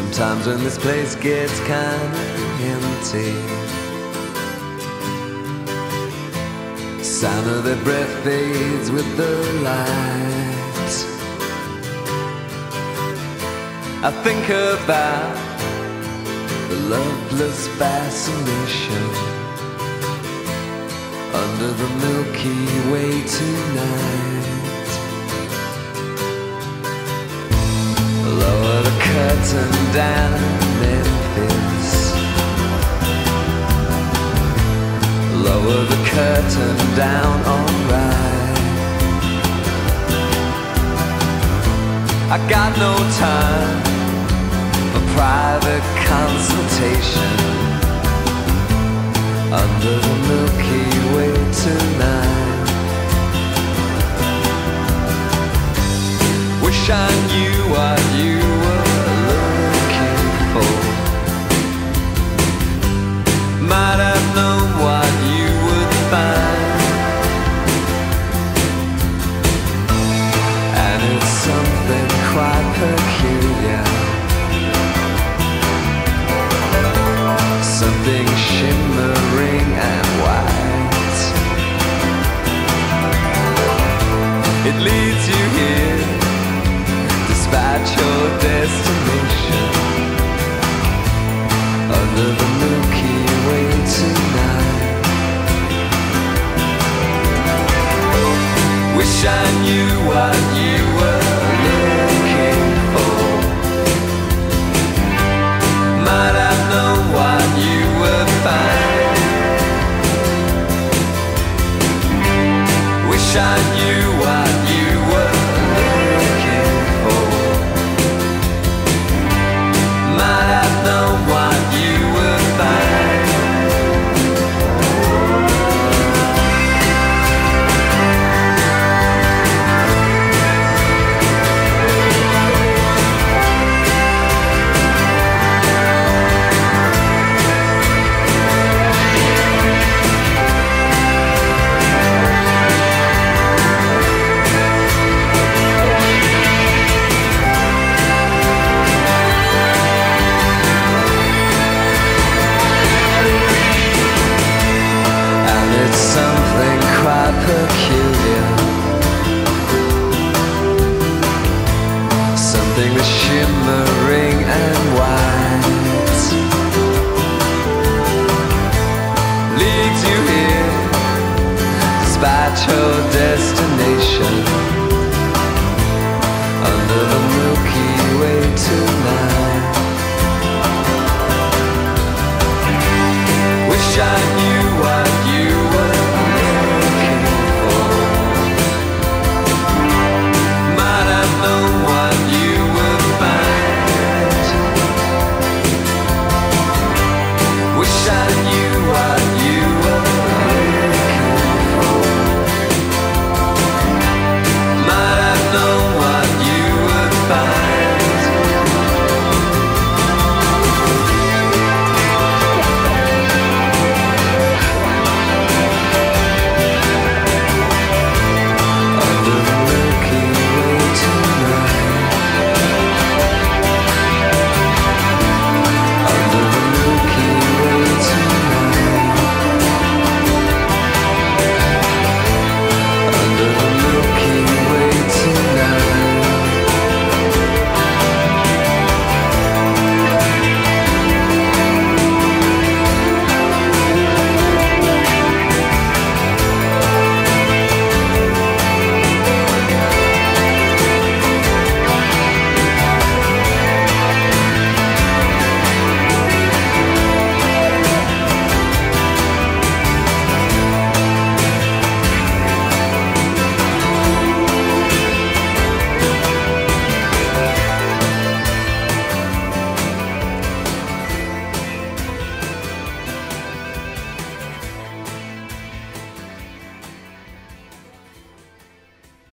Sometimes when this place gets kinda empty, sound of their breath fades with the light. I think about the loveless fascination under the Milky Way tonight. Lower the curtain down in Memphis, lower the curtain down, alright. I got no time for private consultation under the Milky Way tonight. Wish I knew what you